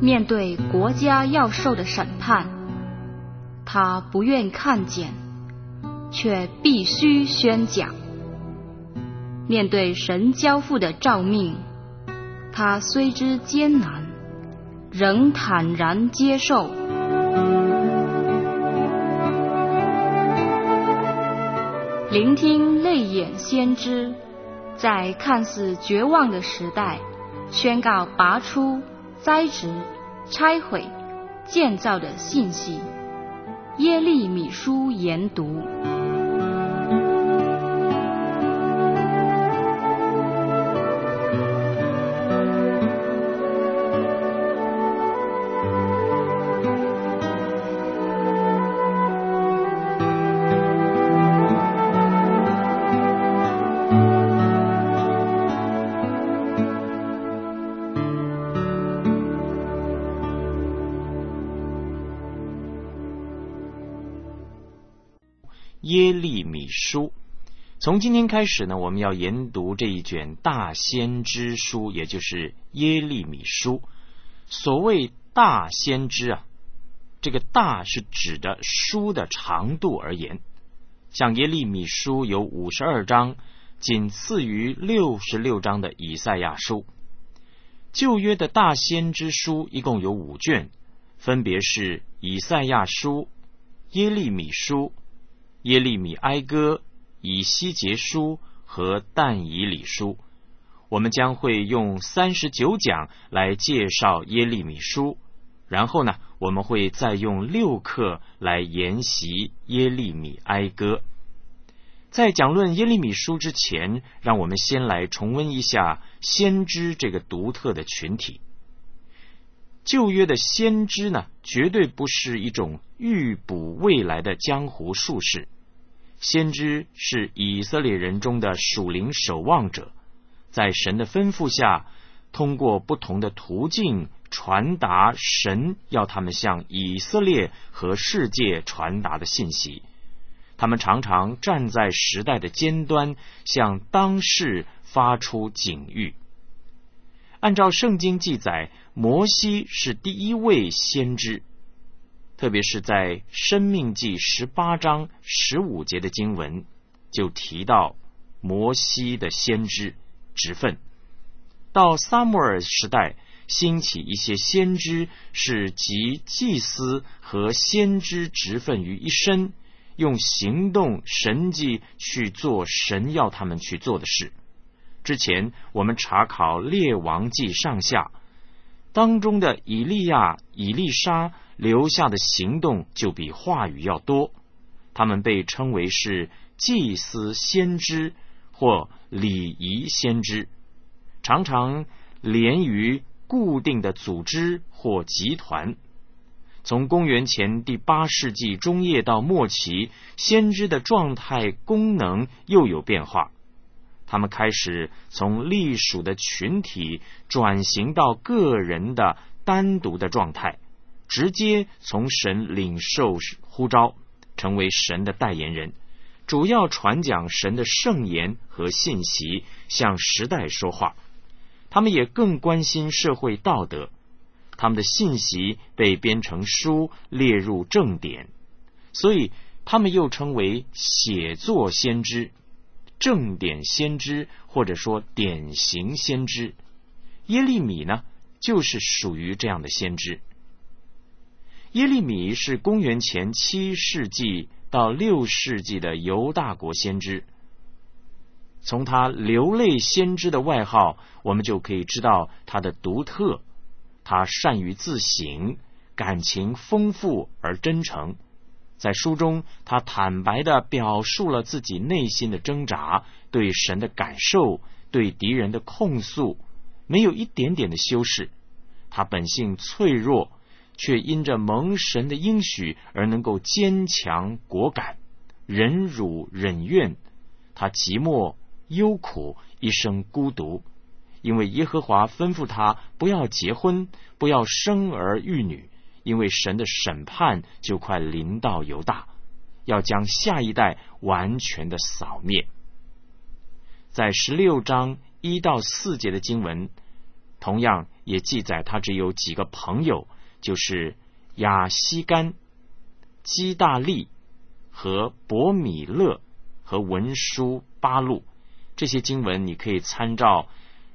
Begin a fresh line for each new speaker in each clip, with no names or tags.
面对国家要受的审判，他不愿看见，却必须宣讲。面对神交付的召命，他虽知艰难，仍坦然接受。聆听泪眼先知，在看似绝望的时代，宣告拔出、栽植、拆毁、建造的信息。耶利米书研读。
耶利米书，从今天开始呢，我们要研读这一卷大先知书，也就是耶利米书。所谓大先知啊，这个大是指的书的长度而言。像耶利米书有52章，仅次于66章的以赛亚书。旧约的大先知书一共有5卷，分别是以赛亚书、耶利米书、耶利米哀歌、以西结书和但以理书。我们将会用39讲来介绍耶利米书，然后呢，我们会再用6课来研习耶利米哀歌。在讲论耶利米书之前，让我们先来重温一下先知这个独特的群体。旧约的先知呢，绝对不是一种预卜未来的江湖术士。先知是以色列人中的属灵守望者，在神的吩咐下，通过不同的途径传达神要他们向以色列和世界传达的信息。他们常常站在时代的尖端，向当世发出警喻。按照圣经记载，摩西是第一位先知，特别是在申命记18章15节的经文，就提到摩西的先知职分。到撒母耳时代，兴起一些先知，是集祭司和先知职分于一身，用行动神迹去做神要他们去做的事。之前我们查考列王记上下当中的以利亚、以利沙留下的行动就比话语要多，他们被称为是祭司先知或礼仪先知，常常连于固定的组织或集团。从公元前第8世纪中叶到末期，先知的状态功能又有变化，他们开始从隶属的群体转型到个人的单独的状态，直接从神领受呼召，成为神的代言人，主要传讲神的圣言和信息，向时代说话。他们也更关心社会道德，他们的信息被编成书，列入正典，所以他们又称为写作先知、正典先知，或者说典型先知。耶利米呢，就是属于这样的先知。耶利米是公元前7世纪到6世纪的犹大国先知。从他流泪先知的外号，我们就可以知道他的独特。他善于自省，感情丰富而真诚。在书中，他坦白地表述了自己内心的挣扎，对神的感受，对敌人的控诉，没有一点点的修饰。他本性脆弱，却因着蒙神的应许而能够坚强果敢，忍辱忍怨。他寂寞忧苦，一生孤独，因为耶和华吩咐他不要结婚，不要生儿育女，因为神的审判就快临到犹大，要将下一代完全的扫灭。在16章1到4节的经文， 同样也记载他只有几个朋友，就是亚西干、基大利和伯米勒和文书巴录。这些经文你可以参照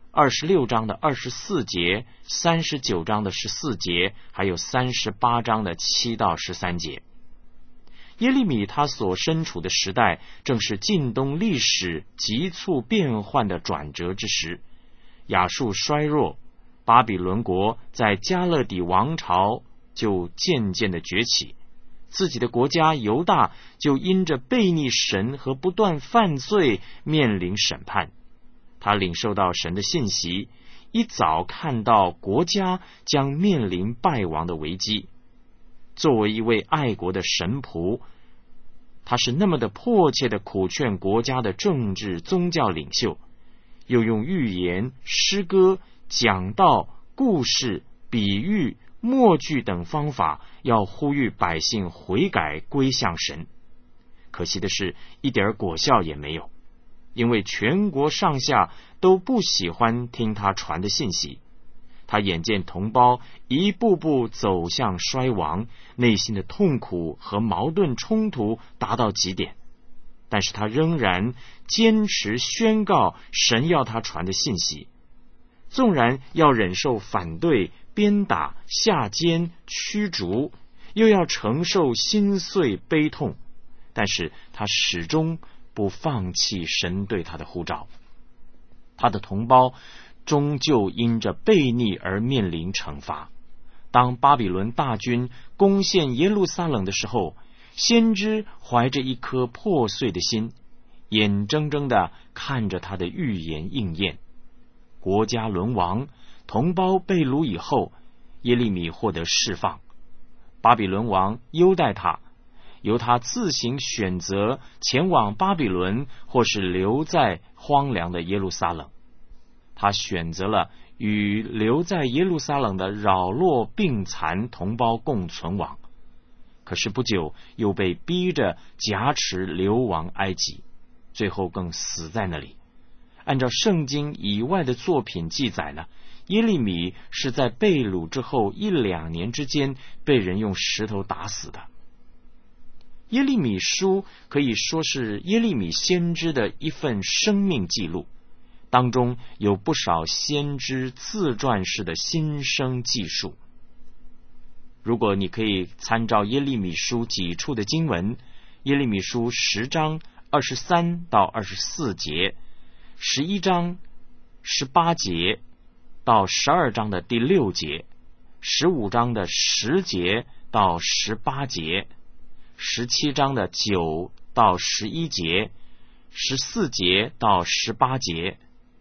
26章的24节、39章的14节，还有38章的7到13节。耶利米他所身处的时代，正是近东历史急促变换的转折之时。亚述衰弱，巴比伦国在加勒底王朝就渐渐的崛起，自己的国家犹大就因着悖逆神和不断犯罪面临审判。他领受到神的信息，一早看到国家将面临败亡的危机。作为一位爱国的神仆，他是那么的迫切的苦劝国家的政治宗教领袖，又用寓言、诗歌、讲道、故事、比喻、默剧等方法，要呼吁百姓悔改归向神。可惜的是，一点果效也没有，因为全国上下都不喜欢听他传的信息。他眼见同胞一步步走向衰亡，内心的痛苦和矛盾冲突达到极点，但是他仍然坚持宣告神要他传的信息。纵然要忍受反对、鞭打、下监、驱逐，又要承受心碎悲痛，但是他始终不放弃神对他的呼召。他的同胞终究因着悖逆而面临惩罚。当巴比伦大军攻陷耶路撒冷的时候，先知怀着一颗破碎的心，眼睁睁地看着他的预言应验。国家沦亡，同胞被掳以后，耶利米获得释放。巴比伦王优待他，由他自行选择前往巴比伦，或是留在荒凉的耶路撒冷。他选择了与留在耶路撒冷的扰落病残同胞共存亡，可是不久又被逼着挟持流亡埃及，最后更死在那里。按照圣经以外的作品记载呢，耶利米是在被掳之后1-2年之间被人用石头打死的。耶利米书可以说是耶利米先知的一份生命记录，当中有不少先知自传式的心声记述。如果你可以参照耶利米书几处的经文，耶利米书10章23到24节，11章18节到12章的第6节，15章的10节到18节，17章的9到11节，14节到18节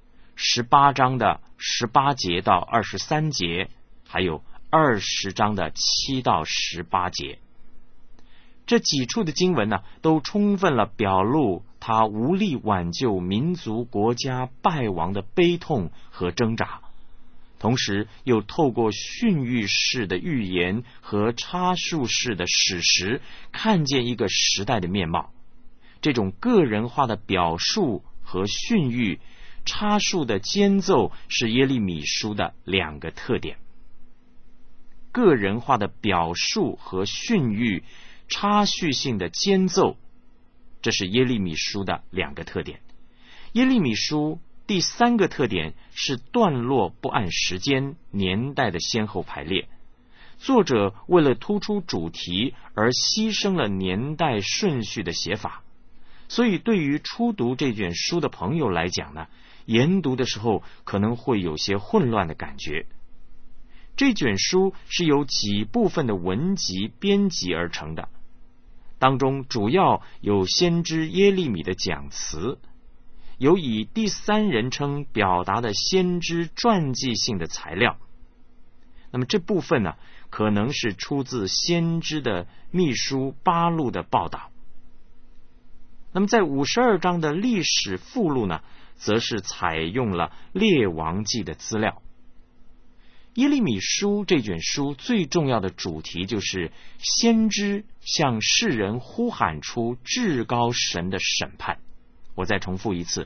，18章的18节到23节，还有20章的7到18节。这几处的经文呢，都充分了表露他无力挽救民族国家败亡的悲痛和挣扎，同时又透过训喻式的预言和插述式的史实，看见一个时代的面貌。这种个人化的表述和训喻、插述的间奏是耶利米书的2个特点。个人化的表述和训喻、插叙性的间奏，这是耶利米书的2个特点。耶利米书第3个特点是段落不按时间、年代的先后排列。作者为了突出主题而牺牲了年代顺序的写法，所以对于初读这卷书的朋友来讲呢，研读的时候可能会有些混乱的感觉。这卷书是由几部分的文集编辑而成的，当中主要有先知耶利米的讲词，有以第3人称表达的先知传记性的材料。那么这部分呢，可能是出自先知的秘书巴录的报道。那么在52章的历史附录呢，则是采用了列王记的资料。耶利米书这卷书最重要的主题就是先知向世人呼喊出至高神的审判。我再重复一次，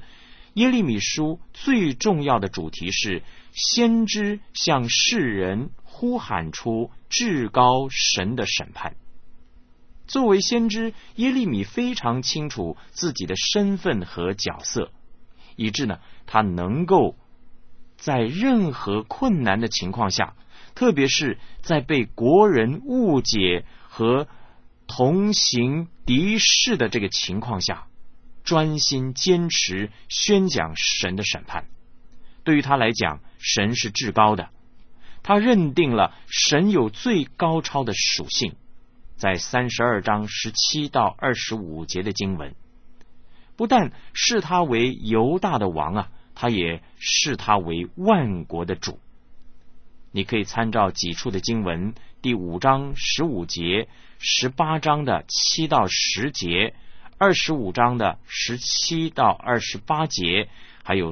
耶利米书最重要的主题是先知向世人呼喊出至高神的审判。作为先知，耶利米非常清楚自己的身份和角色，以致呢，他能够在任何困难的情况下，特别是在被国人误解和同行敌视的这个情况下，专心坚持宣讲神的审判。对于他来讲，神是至高的，他认定了神有最高超的属性。在32章17到25节的经文，不但视他为犹大的王啊，他也视他为万国的主。你可以参照几处的经文，第5章15节、18章的7到10节、25章的17到28节，还有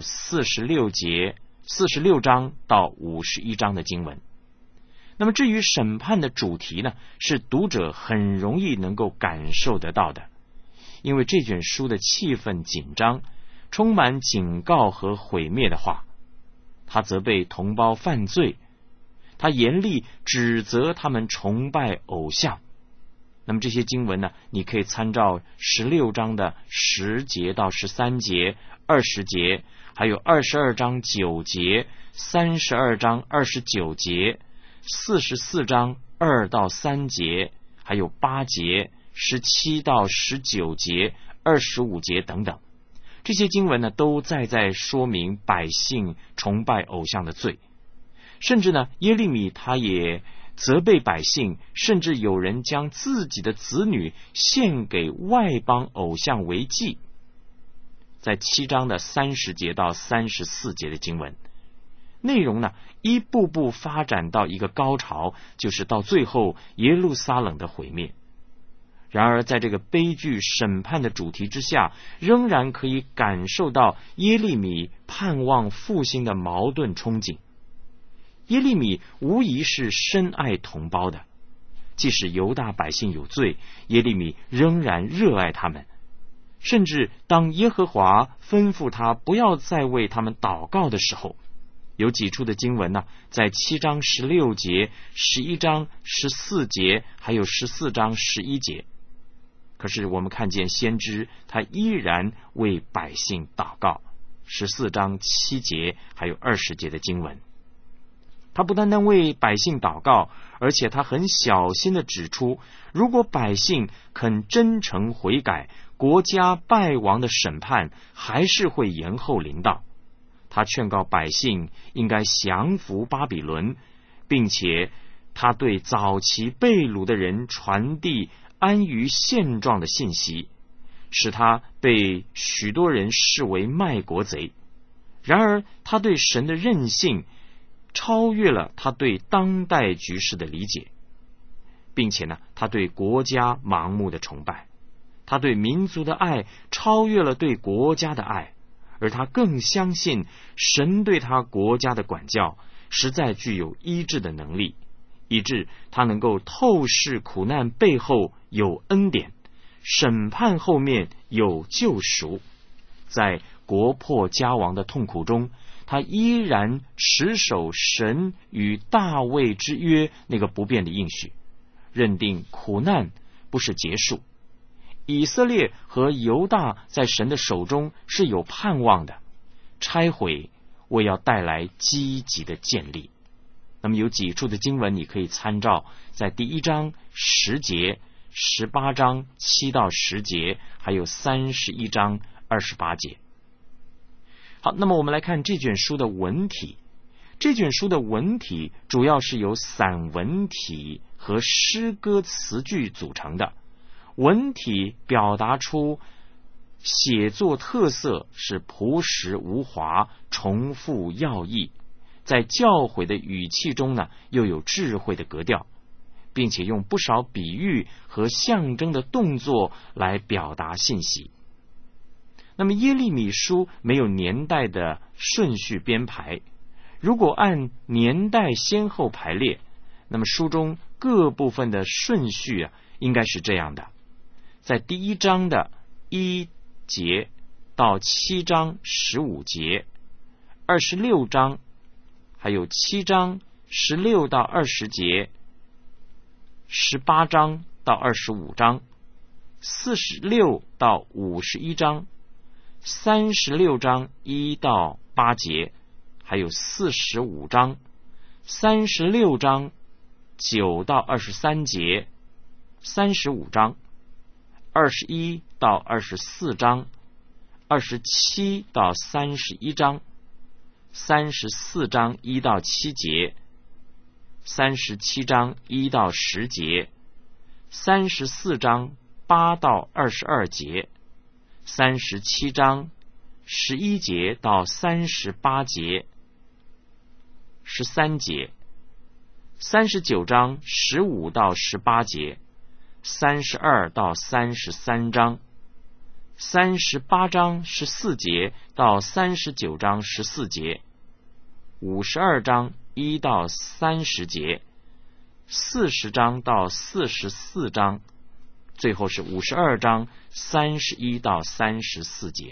46章到51章的经文。那么至于审判的主题呢，是读者很容易能够感受得到的，因为这卷书的气氛紧张，充满警告和毁灭的话。他责备同胞犯罪，他严厉指责他们崇拜偶像。那么这些经文呢，你可以参照16章的10节到13节、20节，还有22章9节、32章29节、44章2到3节，还有8节、17到19节、25节等等。这些经文呢，都在说明百姓崇拜偶像的罪。甚至呢，耶利米他也责备百姓，甚至有人将自己的子女献给外邦偶像为祭。在7章的30节到34节的经文内容呢，一步步发展到一个高潮，就是到最后耶路撒冷的毁灭。然而在这个悲剧审判的主题之下，仍然可以感受到耶利米盼望复兴的矛盾憧憬。耶利米无疑是深爱同胞的，即使犹大百姓有罪，耶利米仍然热爱他们。甚至当耶和华吩咐他不要再为他们祷告的时候，有几处的经文呢，在7章16节、11章14节，还有14章11节。可是我们看见先知他依然为百姓祷告。14章7节还有20节的经文，他不单单为百姓祷告，而且他很小心地指出，如果百姓肯真诚悔改，国家败亡的审判还是会延后临到。他劝告百姓应该降服巴比伦，并且他对早期被掳的人传递安于现状的信息，使他被许多人视为卖国贼。然而他对神的任性超越了他对当代局势的理解，并且呢，他对国家盲目的崇拜，他对民族的爱超越了对国家的爱，而他更相信神对他国家的管教实在具有医治的能力，以致他能够透视苦难背后有恩典，审判后面有救赎。在国破家亡的痛苦中，他依然持守神与大卫之约那个不变的应许，认定苦难不是结束，以色列和犹大在神的手中是有盼望的，拆毁为要带来积极的建立。那么有几处的经文你可以参照，在第1章10节、18章7到10节，还有31章28节。好，那么我们来看这卷书的文体。这卷书的文体主要是由散文体和诗歌词句组成的。文体表达出写作特色是朴实无华，重复要义，在教诲的语气中呢，又有智慧的格调，并且用不少比喻和象征的动作来表达信息。那么耶利米书没有年代的顺序编排，如果按年代先后排列，那么书中各部分的顺序应该是这样的：在第1章的1节到7章15节，26章还有7章16到20节，18章到25章，46到51章，36章1到8节，还有45章，36章9到23节，35章，21到24章，27到31章，34章1到7节，37章1到10节，34章8到22节，37章11节到38节，13节，39章15到18节，32到33章，38章14节到39章14节，52章1到30节，40章到44章，最后是52章31到34节。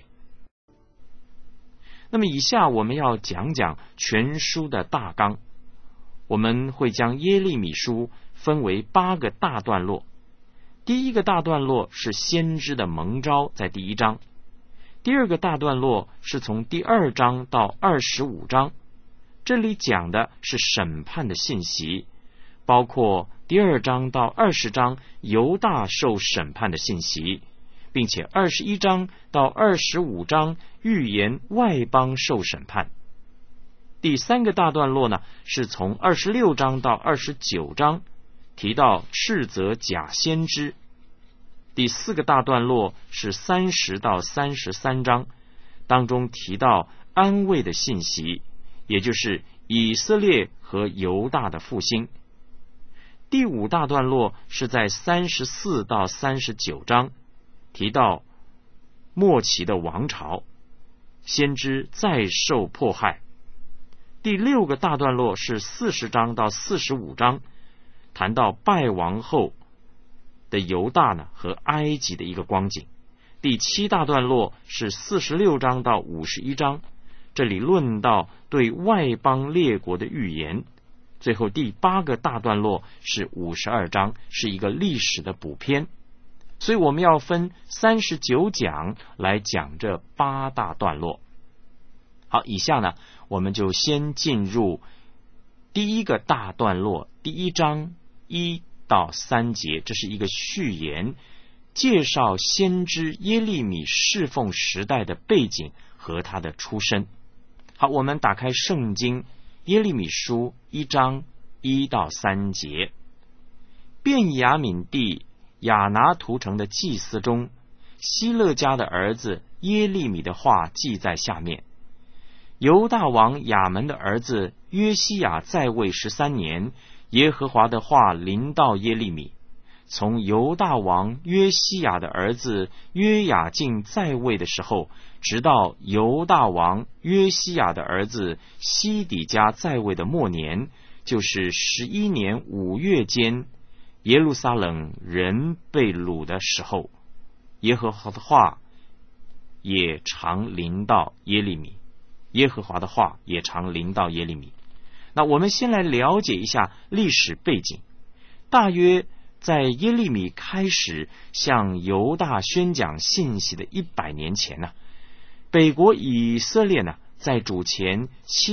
那么以下我们要讲讲全书的大纲，我们会将耶利米书分为8个大段落。第一个大段落是先知的蒙召，在第1章。第二个大段落是从第2章到25章，这里讲的是审判的信息，包括第2章到20章犹大受审判的信息，并且21章到25章预言外邦受审判。第3个大段落呢，是从26章到29章，提到斥责假先知。第4个大段落是30到33章，当中提到安慰的信息，也就是以色列和犹大的复兴。第5大段落是在34到39章，提到末期的王朝，先知再受迫害。第6个大段落是40章到45章，谈到败亡后的犹大呢和埃及的一个光景。第7大段落是46章到51章，这里论到对外邦列国的预言。最后第8个大段落是52章，是一个历史的补篇。所以我们要分39讲来讲这8大段落。好，以下呢我们就先进入第一个大段落，第1章1到3节，这是一个序言，介绍先知耶利米侍奉时代的背景和他的出身。好，我们打开圣经耶利米书1章1到3节。便雅悯地亚拿图城的祭司中，希勒家的儿子耶利米的话记在下面。犹大王亚门的儿子约西亚在位13年，耶和华的话临到耶利米。从犹大王约西亚的儿子约雅敬在位的时候，直到犹大王约西亚的儿子西底家在位的末年，就是11年5月间，耶路撒冷人被掳的时候，耶和华的话也常临到耶利米。耶和华的话也常临到耶利米。那我们先来了解一下历史背景。大约在耶利米开始向犹大宣讲信息的100年前呢，北国以色列呢在主前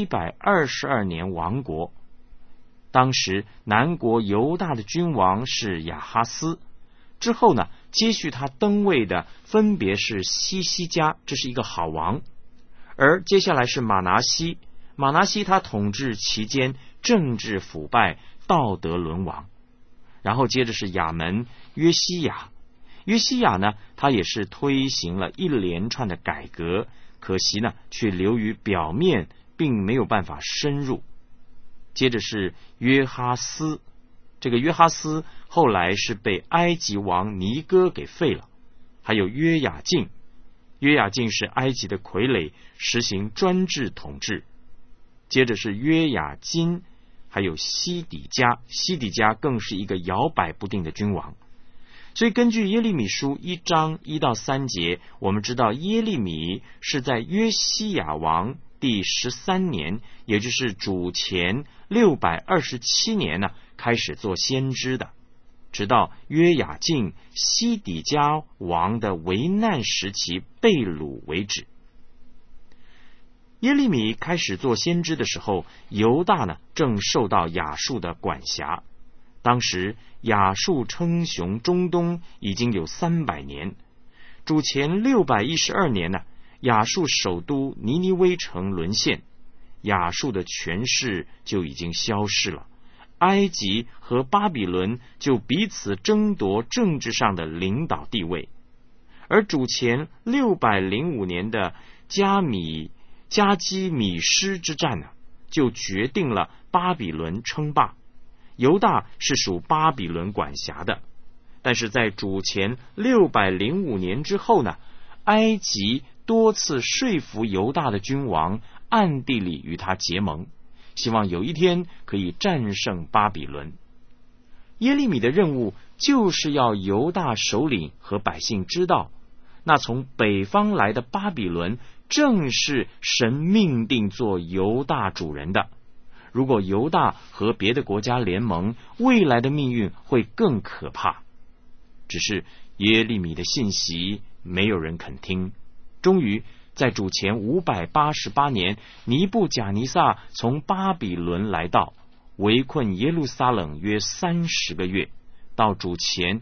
722年亡国。当时南国犹大的君王是亚哈斯，之后呢接续他登位的分别是西西家，这是一个好王，而接下来是马拿西。马拿西他统治期间政治腐败，道德沦亡。然后接着是亚门约西亚。约西亚呢，他也是推行了一连串的改革，可惜呢却流于表面，并没有办法深入。接着是约哈斯，这个约哈斯后来是被埃及王尼哥给废了。还有约雅敬，约雅敬是埃及的傀儡，实行专制统治。接着是约雅金，还有西底家，西底家更是一个摇摆不定的君王。 所以根据耶利米书1章1到3节，我们知道耶利米是在约西亚王第13年，也就是主前627年呢，开始做先知的，直到约雅敬、西底家王的危难时期被掳为止。耶利米开始做先知的时候，犹大呢正受到亚述的管辖。当时亚述称雄中东已经有300年，主前612年呢，亚述首都尼尼微城沦陷，亚述的权势就已经消失了。埃及和巴比伦就彼此争夺政治上的领导地位，而主前605年的加基米施之战呢，就决定了巴比伦称霸。犹大是属巴比伦管辖的，但是在主前605年之后呢，埃及多次说服犹大的君王暗地里与他结盟，希望有一天可以战胜巴比伦。耶利米的任务就是要犹大首领和百姓知道，那从北方来的巴比伦正是神命定做犹大主人的。如果犹大和别的国家联盟，未来的命运会更可怕。只是耶利米的信息没有人肯听。终于在主前588年，尼布甲尼撒从巴比伦来到，围困耶路撒冷约30个月，到主前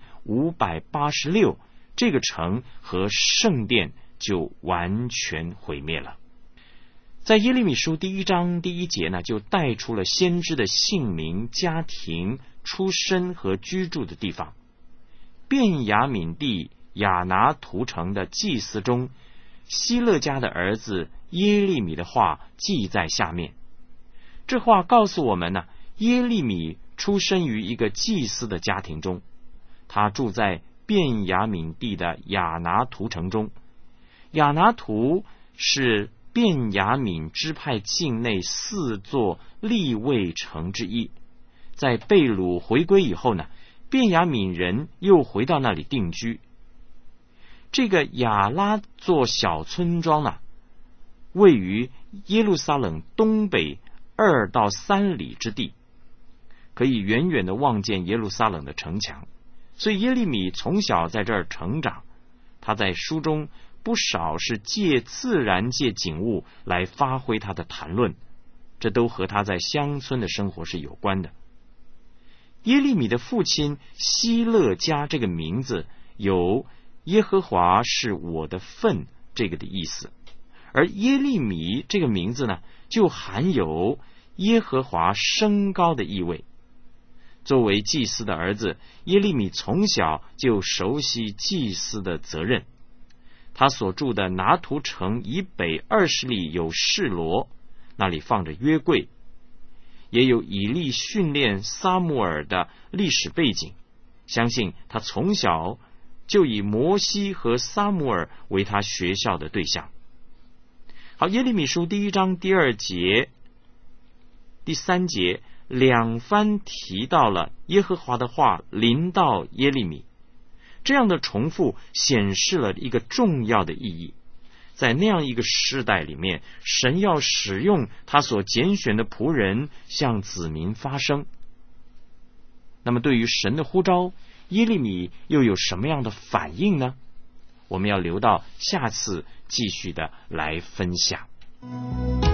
586，这个城和圣殿就完全毁灭了。在耶利米书第1章第1节呢，就带出了先知的姓名、家庭、出身和居住的地方。便雅悯地亚拿图城的祭司中，希勒家的儿子耶利米的话记在下面。这话告诉我们呢，耶利米出生于一个祭司的家庭中，他住在便雅悯地的亚拿图城中。亚拿图是便雅悯支派境内4座利未城之一。在被掳回归以后呢，便雅悯人又回到那里定居。这个亚拉座小村庄呢，位于耶路撒冷东北2到3里之地，可以远远地望见耶路撒冷的城墙。所以耶利米从小在这儿成长，他在书中不少是借自然界景物来发挥他的谈论，这都和他在乡村的生活是有关的。耶利米的父亲希勒家这个名字有耶和华是我的份这个的意思，而耶利米这个名字呢，就含有耶和华升高的意味。作为祭司的儿子，耶利米从小就熟悉祭司的责任。他所住的拿图城以北20里有示罗，那里放着约柜，也有以利训练撒母耳的历史背景。相信他从小就以摩西和撒母耳为他学校的对象。好，耶利米书第1章第2节、第3节两番提到了耶和华的话临到耶利米，这样的重复显示了一个重要的意义。在那样一个时代里面，神要使用他所拣选的仆人向子民发声。那么对于神的呼召，耶利米又有什么样的反应呢？我们要留到下次继续的来分享。